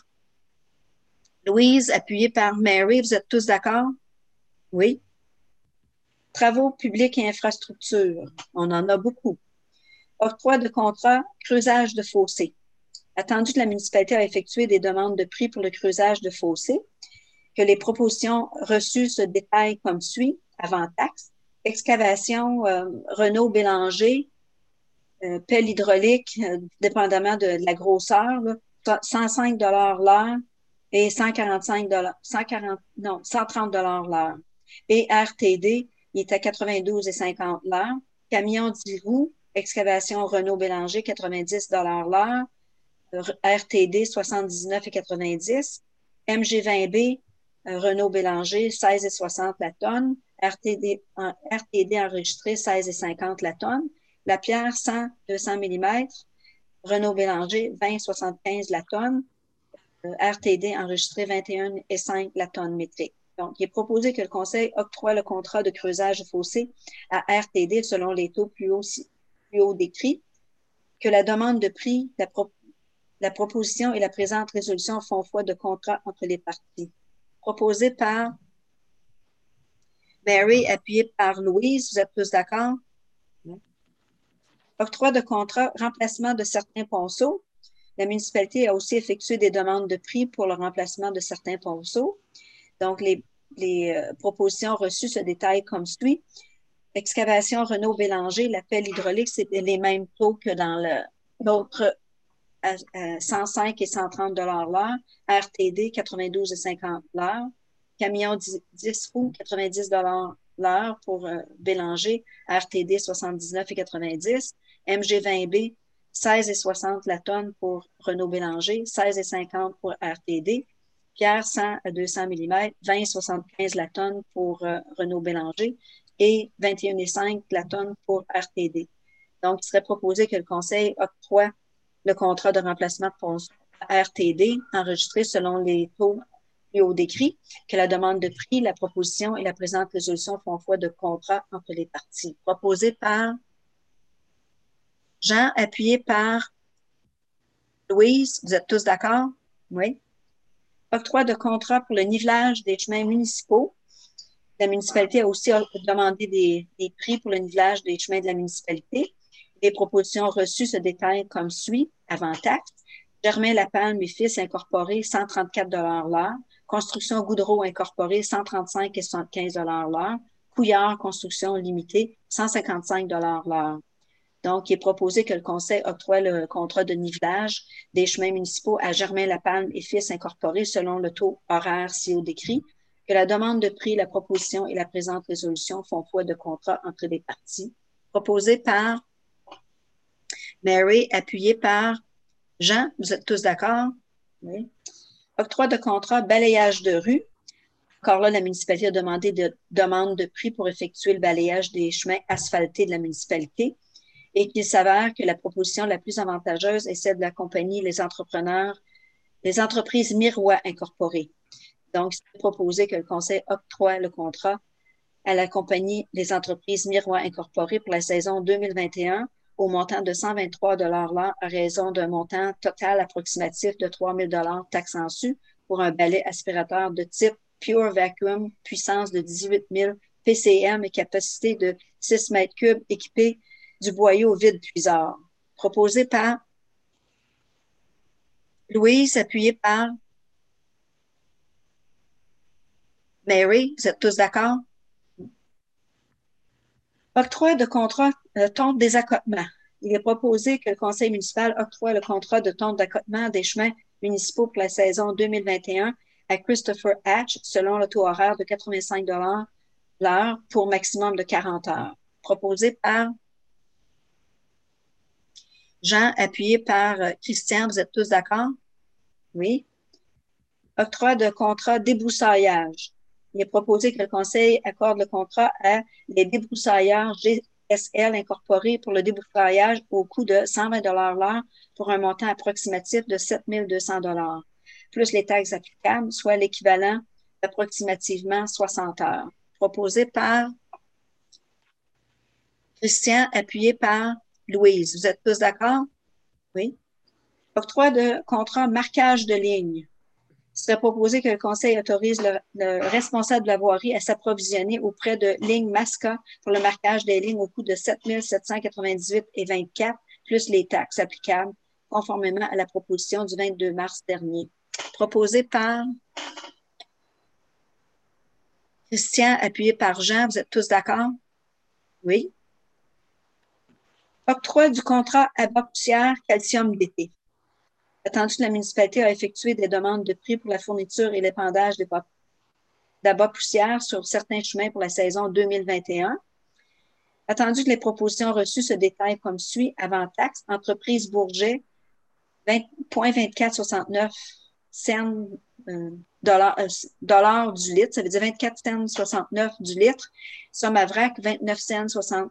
Speaker 1: Louise, appuyé par Mary. Vous êtes tous d'accord? Oui. Travaux publics et infrastructures. On en a beaucoup. Octroi de contrat, creusage de fossés. Attendu que la municipalité a effectué des demandes de prix pour le creusage de fossés, que les propositions reçues se détaillent comme suit, avant taxe. Excavation, Renaud Bélanger, pelle hydraulique, dépendamment de la grosseur, là, 105 $ l'heure et 130 $ l'heure. Et RTD, il est à 92,50 $ l'heure. Camion 10 roues, excavation Renaud Bélanger, 90 $ l'heure. RTD, 79,90 $. MG20B, Renaud Bélanger, 16,60 $ la tonne. RTD enregistré, 16,50 $ la tonne. La pierre, 100, 200 mm. Renaud Bélanger, 20,75 $ la tonne. RTD enregistré 21,5 $ la tonne métrique. Donc, il est proposé que le Conseil octroie le contrat de creusage de fossé à RTD selon les taux plus haut décrits, que la demande de prix, la proposition et la présente résolution font foi de contrat entre les parties. Proposé par Mary, appuyé par Louise. Vous êtes tous d'accord? Octroi de contrat, remplacement de certains ponceaux. La municipalité a aussi effectué des demandes de prix pour le remplacement de certains ponceaux. Donc, les propositions reçues se détaillent comme suit. Excavation Renaud Bélanger, la pelle hydraulique, c'est les mêmes taux que dans l'autre 105 et 130 $ l'heure. RTD, 92,50 $ l'heure. Camion 10 roues, 90 $ l'heure pour Bélanger. RTD, 79,90 $. MG20B, 16,60 $ la tonne pour Renaud Bélanger, 16,50 $ pour RTD. Pierre, 100 à 200 mm, 20,75 $ la tonne pour Renaud Bélanger et 21,5 $ la tonne pour RTD. Donc, il serait proposé que le Conseil octroie le contrat de remplacement de ponceau à RTD enregistré selon les taux plus haut décrits, que la demande de prix, la proposition et la présente résolution font foi de contrat entre les parties. Proposé par Jean, appuyé par Louise. Vous êtes tous d'accord? Oui. Octroi de contrat pour le nivelage des chemins municipaux. La municipalité a aussi demandé des prix pour le nivelage des chemins de la municipalité. Les propositions reçues se détaillent comme suit, avant taxe. Germain Lapalme et Fils incorporé, 134 l'heure. Construction Goudreau incorporé, 135 et 75 l'heure. Couillard Construction limitée, 155 l'heure. Donc, il est proposé que le Conseil octroie le contrat de nivelage des chemins municipaux à Germain Lapalme et Fils incorporé selon le taux horaire ci-haut décrit, que la demande de prix, la proposition et la présente résolution font foi de contrat entre les parties. Proposé par Mary, appuyé par Jean. Vous êtes tous d'accord? Oui. Octroi de contrat balayage de rue. Encore là, la municipalité a demandé de demande de prix pour effectuer le balayage des chemins asphaltés de la municipalité et qu'il s'avère que la proposition la plus avantageuse est celle de la compagnie Les Entreprises Miroir Incorporées. Donc, c'est proposé que le Conseil octroie le contrat à la compagnie Les Entreprises Miroir Incorporées pour la saison 2021 au montant de 123 l'heure à raison d'un montant total approximatif de 3 000 taxes en su pour un balai aspirateur de type Pure Vacuum, puissance de 18 000 PCM et capacité de 6 mètres cubes équipé du boyau vide puiseur. Proposé par Louise, appuyé par Mary. Vous êtes tous d'accord? Octroi de contrat tonte des accotements. Il est proposé que le Conseil municipal octroie le contrat de tonte d'accotement des chemins municipaux pour la saison 2021 à Christopher Hatch selon le taux horaire de 85 l'heure pour maximum de 40 heures. Proposé par Jean, appuyé par Christian. Vous êtes tous d'accord? Oui. Octroi de contrat débroussaillage. Il est proposé que le Conseil accorde le contrat à les débroussailleurs GSL incorporés pour le débroussaillage au coût de 120 l'heure pour un montant approximatif de 7 200 plus les taxes applicables, soit l'équivalent d'approximativement 60 heures. Proposé par Christian, appuyé par Louise. Vous êtes tous d'accord? Oui. Octroi de contrat marquage de ligne. Il serait proposé que le Conseil autorise le responsable de la voirie à s'approvisionner auprès de Lignes Masca pour le marquage des lignes au coût de 7 798 et 24, plus les taxes applicables, conformément à la proposition du 22 mars dernier. Proposé par Christian, appuyé par Jean. Vous êtes tous d'accord? Oui. Octroi du contrat abat poussière calcium d'été. Attendu que la municipalité a effectué des demandes de prix pour la fourniture et l'épandage d'abat poussière sur certains chemins pour la saison 2021. Attendu que les propositions reçues se détaillent comme suit, avant taxe, entreprise Bourget, 0,2469 cents dollars du litre, ça veut dire 24 cents 69 du litre, somme à vrac, 29 cents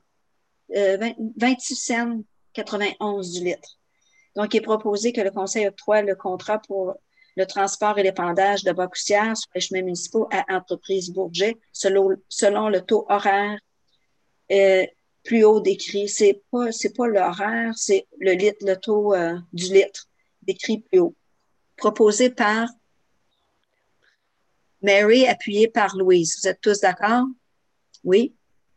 Speaker 1: 26 cents 91 du litre. Donc, il est proposé que le Conseil octroie le contrat pour le transport et l'épandage de bas poussière sur les chemins municipaux à Entreprise Bourget selon le taux horaire plus haut décrit. C'est pas l'horaire, c'est le litre, le taux du litre décrit plus haut. Proposé par Mary, appuyé par Louise. Vous êtes tous d'accord? Oui.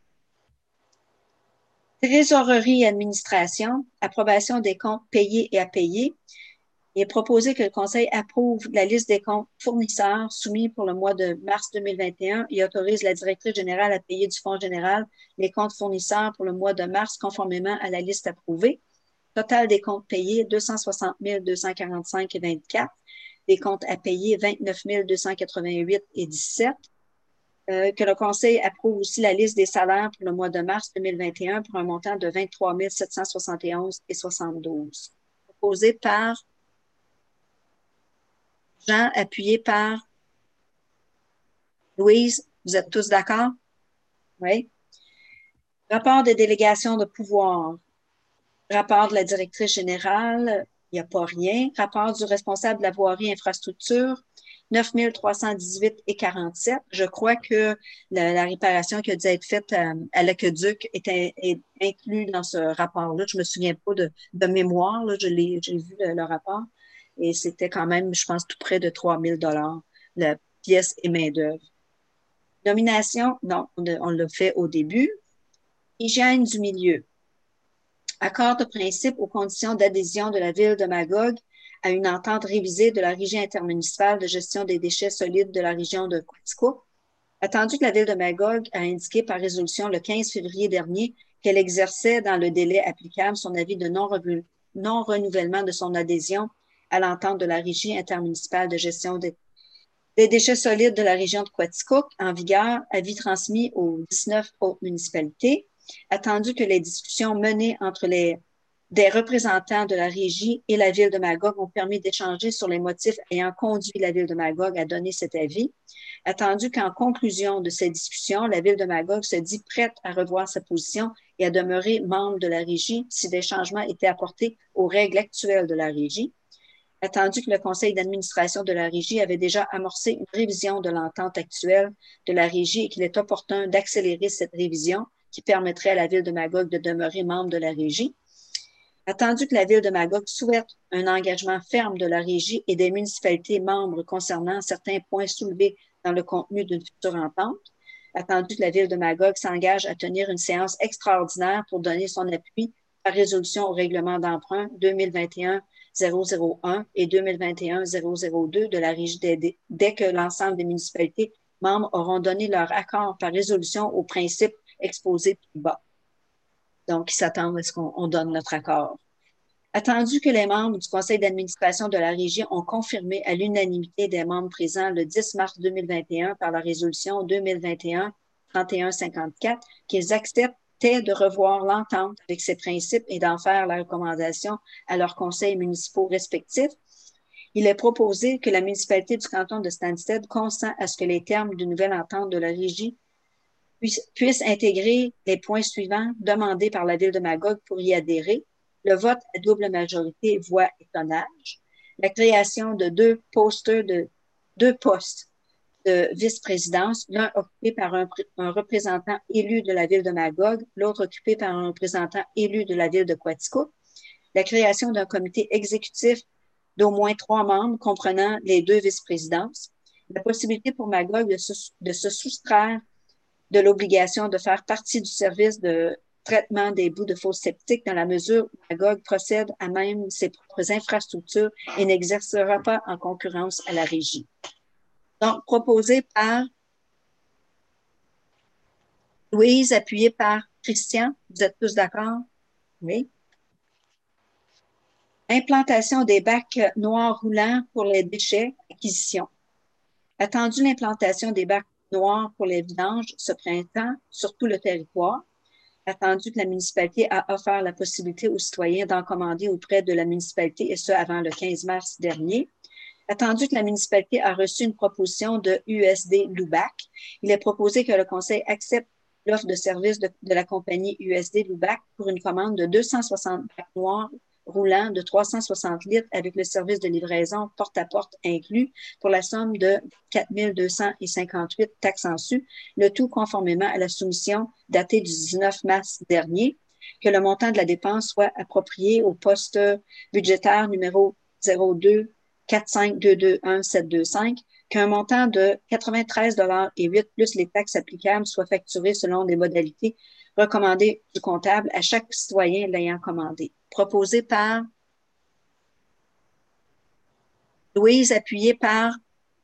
Speaker 1: Trésorerie et administration, approbation des comptes payés et à payer. Il est proposé que le Conseil approuve la liste des comptes fournisseurs soumis pour le mois de mars 2021 et autorise la directrice générale à payer du Fonds général les comptes fournisseurs pour le mois de mars conformément à la liste approuvée. Total des comptes payés, 260 245 et 24. Des comptes à payer, 29 288 et 17. Que le Conseil approuve aussi la liste des salaires pour le mois de mars 2021 pour un montant de 23 771 et 72. Proposé par Jean, appuyé par Louise. Vous êtes tous d'accord? Oui. Rapport des délégations de pouvoir. Rapport de la directrice générale, il n'y a pas rien. Rapport du responsable de la voirie infrastructure, 9 318 et 47. Je crois que la réparation qui a dû être faite à l'aqueduc est inclus dans ce rapport-là. Je me souviens pas de mémoire, là, j'ai vu le rapport. et c'était quand même, je pense, tout près de 3 000 la pièce et main-d'œuvre. Nomination, non, on l'a fait au début. Hygiène du milieu. Accord de principe aux conditions d'adhésion de la ville de Magog à une entente révisée de la Régie intermunicipale de gestion des déchets solides de la région de Quaticook. Attendu que la ville de Magog a indiqué par résolution le 15 février dernier qu'elle exerçait dans le délai applicable son avis de non-renouvellement de son adhésion à l'entente de la Régie intermunicipale de gestion des déchets solides de la région de Quaticook, en vigueur, avis transmis aux 19 autres municipalités. Attendu que les discussions menées entre des représentants de la Régie et la ville de Magog ont permis d'échanger sur les motifs ayant conduit la ville de Magog à donner cet avis. Attendu qu'en conclusion de ces discussions, la ville de Magog se dit prête à revoir sa position et à demeurer membre de la Régie si des changements étaient apportés aux règles actuelles de la Régie. Attendu que le conseil d'administration de la Régie avait déjà amorcé une révision de l'entente actuelle de la Régie et qu'il est opportun d'accélérer cette révision qui permettrait à la ville de Magog de demeurer membre de la Régie. Attendu que la ville de Magog souhaite un engagement ferme de la Régie et des municipalités membres concernant certains points soulevés dans le contenu d'une future entente. Attendu que la ville de Magog s'engage à tenir une séance extraordinaire pour donner son appui par résolution au règlement d'emprunt 2021-001 et 2021-002 de la Régie dès que l'ensemble des municipalités membres auront donné leur accord par résolution aux principes exposés plus bas. Donc, ils s'attendent à ce qu'on donne notre accord. Attendu que les membres du conseil d'administration de la Régie ont confirmé à l'unanimité des membres présents le 10 mars 2021 par la résolution 2021-3154 qu'ils acceptaient de revoir l'entente avec ces principes et d'en faire la recommandation à leurs conseils municipaux respectifs, il est proposé que la municipalité du canton de Stansted consent à ce que les termes d'une nouvelle entente de la Régie puissent intégrer les points suivants demandés par la ville de Magog pour y adhérer: le vote à double majorité, voix et tonnage, la création de deux postes de vice-présidence, l'un occupé par un représentant élu de la ville de Magog, l'autre occupé par un représentant élu de la ville de Quaticook, la création d'un comité exécutif d'au moins 3 membres comprenant les 2 vice-présidences, la possibilité pour Magog de se soustraire de l'obligation de faire partie du service de traitement des boues de fosses septiques dans la mesure où Magog procède à même ses propres infrastructures et n'exercera pas en concurrence à la Régie. Donc, proposé par Louise, appuyé par Christian. Vous êtes tous d'accord? Oui. Implantation des bacs noirs roulants pour les déchets, acquisition. Attendu l'implantation des bacs noirs pour les vidanges ce printemps sur tout le territoire. Attendu que la municipalité a offert la possibilité aux citoyens d'en commander auprès de la municipalité, et ce avant le 15 mars dernier. Attendu que la municipalité a reçu une proposition de USD Lubac, il est proposé que le conseil accepte l'offre de service de la compagnie USD Lubac pour une commande de 260 bacs noirs roulants de 360 litres avec le service de livraison porte-à-porte inclus pour la somme de 4 258 taxes en su, le tout conformément à la soumission datée du 19 mars dernier, que le montant de la dépense soit approprié au poste budgétaire numéro 02 45 221 725, qu'un montant de 93,08 $ plus les taxes applicables soit facturé selon les modalités recommandées du comptable à chaque citoyen l'ayant commandé. Proposé par Louise, appuyé par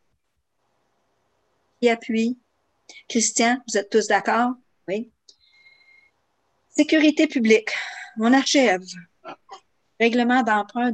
Speaker 1: qui appuie? Christian, vous êtes tous d'accord? Oui. Sécurité publique. On achève. Règlement d'emprunt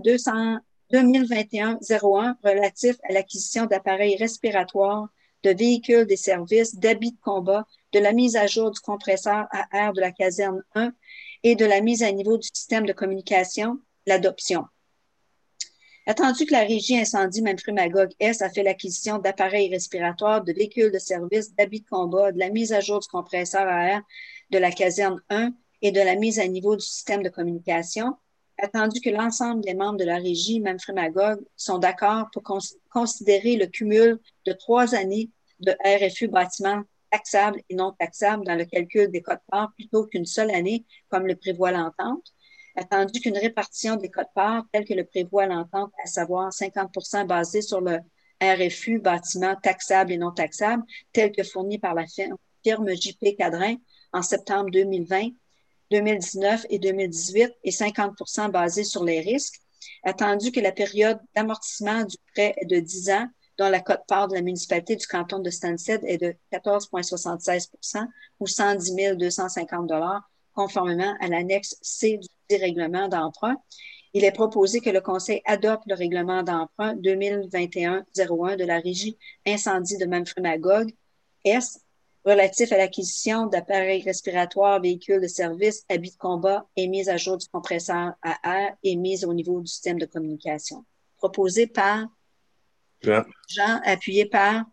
Speaker 1: 2021-01 relatif à l'acquisition d'appareils respiratoires, de véhicules des services, d'habits de combat, de la mise à jour du compresseur à air de la caserne 1 et de la mise à niveau du système de communication, l'adoption. Attendu que la Régie incendie Memphremagog S a fait l'acquisition d'appareils respiratoires, de véhicules de service, d'habits de combat, de la mise à jour du compresseur à air de la caserne 1 et de la mise à niveau du système de communication, attendu que l'ensemble des membres de la Régie Memphremagog sont d'accord pour considérer le cumul de 3 années de RFU bâtiments taxables et non taxables dans le calcul des quotes-parts plutôt qu'une seule année, comme le prévoit l'entente, Attendu qu'une répartition des quotes-parts, telle que le prévoit l'entente, à savoir 50% basée sur le RFU, bâtiment taxable et non taxable, tel que fourni par la firme JP Cadrin en septembre 2020, 2019 et 2018, et 50% basé sur les risques, attendu que la période d'amortissement du prêt est de 10 ans, dont la quote-part de la municipalité du canton de Stansted est de 14,76% ou 110 250 $, conformément à l'annexe C du règlement d'emprunt. Il est proposé que le Conseil adopte le règlement d'emprunt 2021-01 de la Régie incendie de Memphremagog S relatif à l'acquisition d'appareils respiratoires, véhicules de service, habits de combat et mise à jour du compresseur à air et mise au niveau du système de communication. Proposé par Jean, appuyé par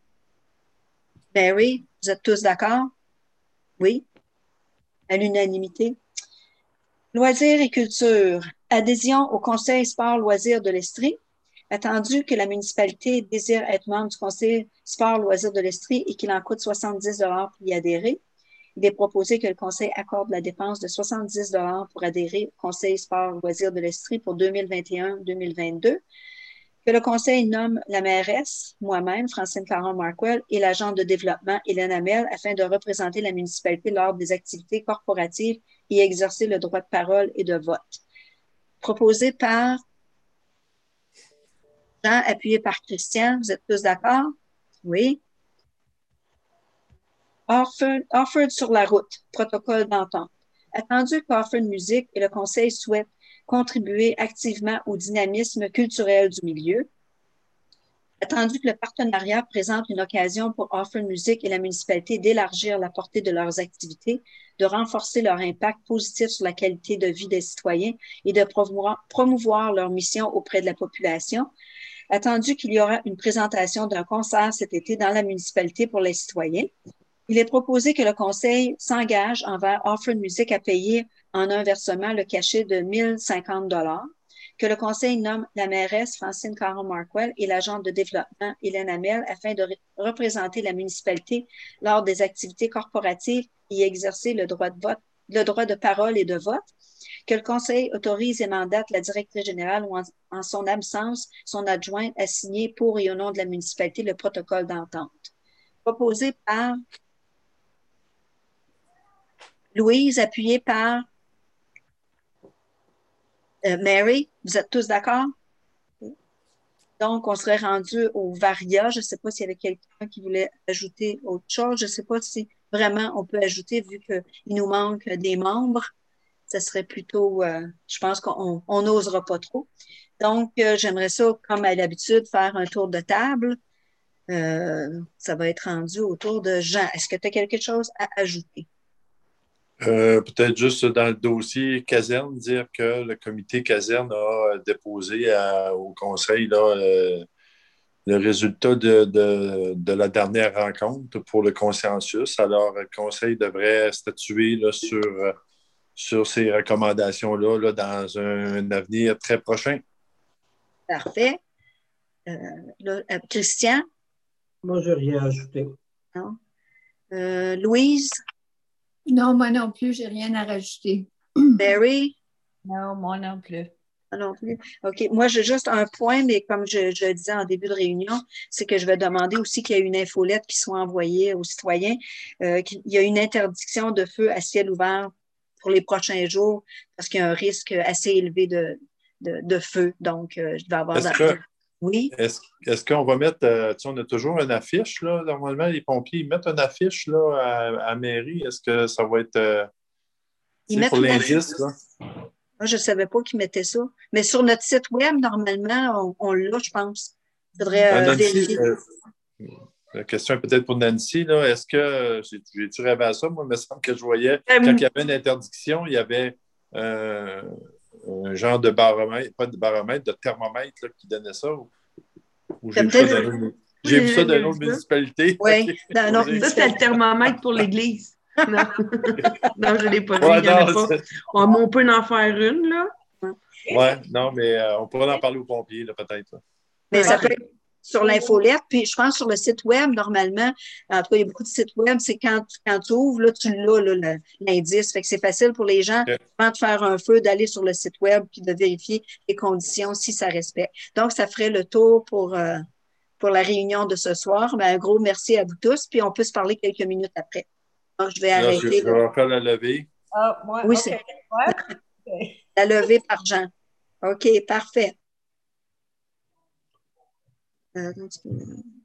Speaker 1: Mary. Vous êtes tous d'accord? Oui? À l'unanimité. Loisirs et culture. Adhésion au Conseil sport loisirs de l'Estrie. Attendu que la municipalité désire être membre du Conseil sport loisirs de l'Estrie et qu'il en coûte 70 $ pour y adhérer, il est proposé que le Conseil accorde la dépense de 70 $ pour adhérer au Conseil sport loisirs de l'Estrie pour 2021-2022, que le Conseil nomme la mairesse, moi-même, Francine Caron-Markwell, et l'agent de développement, Hélène Hamel, afin de représenter la municipalité lors des activités corporatives et exercer le droit de parole et de vote. Proposé par Jean, appuyé par Christian. Vous êtes tous d'accord? Oui. Offord sur la route, protocole d'entente. Attendu qu'Offord Music et le Conseil souhaitent contribuer activement au dynamisme culturel du milieu, attendu que le partenariat présente une occasion pour Offord Music et la municipalité d'élargir la portée de leurs activités, de renforcer leur impact positif sur la qualité de vie des citoyens et de promouvoir leur mission auprès de la population, attendu qu'il y aura une présentation d'un concert cet été dans la municipalité pour les citoyens, il est proposé que le Conseil s'engage envers Offord Music à payer en un versement le cachet de 1 050 $, que le Conseil nomme la mairesse Francine Caron-Markwell et l'agent de développement Hélène Hamel afin de représenter la municipalité lors des activités corporatives et exercer le droit de vote, le droit de parole et de vote, que le Conseil autorise et mandate la directrice générale ou en son absence, son adjointe à signer pour et au nom de la municipalité le protocole d'entente. Proposé par Louise, appuyée par Mary. Vous êtes tous d'accord? Donc, on serait rendu au Varia. Je ne sais pas s'il y avait quelqu'un qui voulait ajouter autre chose. Je ne sais pas si vraiment on peut ajouter, vu qu'il nous manque des membres. Ça serait plutôt, je pense qu'on n'osera pas trop. Donc, j'aimerais ça, comme à l'habitude, faire un tour de table. Ça va être rendu autour de Jean. Est-ce que tu as quelque chose à ajouter?
Speaker 5: Peut-être juste dans le dossier caserne, dire que le comité caserne a déposé au conseil là, le résultat de la dernière rencontre pour le consensus. Alors, le conseil devrait statuer là, sur ces recommandations-là là, dans un avenir très prochain.
Speaker 1: Parfait. Christian?
Speaker 3: Moi, je n'ai rien à ajouter.
Speaker 1: Non. Louise?
Speaker 4: Non, moi non plus, je n'ai rien à rajouter.
Speaker 1: Mary?
Speaker 2: Non, moi non plus.
Speaker 1: Non plus. OK. Moi, j'ai juste un point, mais comme je disais en début de réunion, c'est que je vais demander aussi qu'il y ait une infolette qui soit envoyée aux citoyens. Qu'il y a une interdiction de feu à ciel ouvert pour les prochains jours parce qu'il y a un risque assez élevé de feu. Donc, je vais avoir... Oui.
Speaker 5: Est-ce qu'on va mettre, on a toujours une affiche, là, normalement, les pompiers, ils mettent une affiche là, à mairie. Est-ce que ça va être pour l'indice?
Speaker 1: Moi, je ne savais pas qu'ils mettaient ça. Mais sur notre site web, normalement, on l'a, je pense. Il faudrait vérifier.
Speaker 5: La question est peut-être pour Nancy. Là. Est-ce que, j'ai-tu rêvé à ça? Moi, il me semble que je voyais, quand il y avait une interdiction, il y avait un genre de baromètre, pas de baromètre, de thermomètre là, qui donnait ça. Ou j'ai vu ça dans une autre municipalité.
Speaker 1: Oui, dans une autre
Speaker 2: municipalité. Ça, c'était le thermomètre pour l'église. Non, non, je ne l'ai pas vu. Il y en a pas. On peut en faire une, là.
Speaker 5: Oui, non, mais on pourrait en parler aux pompiers, là, peut-être. Là.
Speaker 1: Mais sur l'infolette, puis je pense sur le site web, normalement, en tout cas, il y a beaucoup de sites web, c'est quand tu ouvres, là, tu l'as, là, l'indice. Fait que c'est facile pour les gens, avant de faire un feu, d'aller sur le site web puis de vérifier les conditions si ça respecte. Donc, ça ferait le tour pour la réunion de ce soir. Ben, un gros merci à vous tous, puis on peut se parler quelques minutes après. Donc, je vais arrêter.
Speaker 5: Je vais faire la levée.
Speaker 6: Ah, moi,
Speaker 1: Oui,
Speaker 6: OK.
Speaker 1: c'est
Speaker 6: Ouais. OK.
Speaker 1: la levée par Jean. OK, parfait. Un petit peu.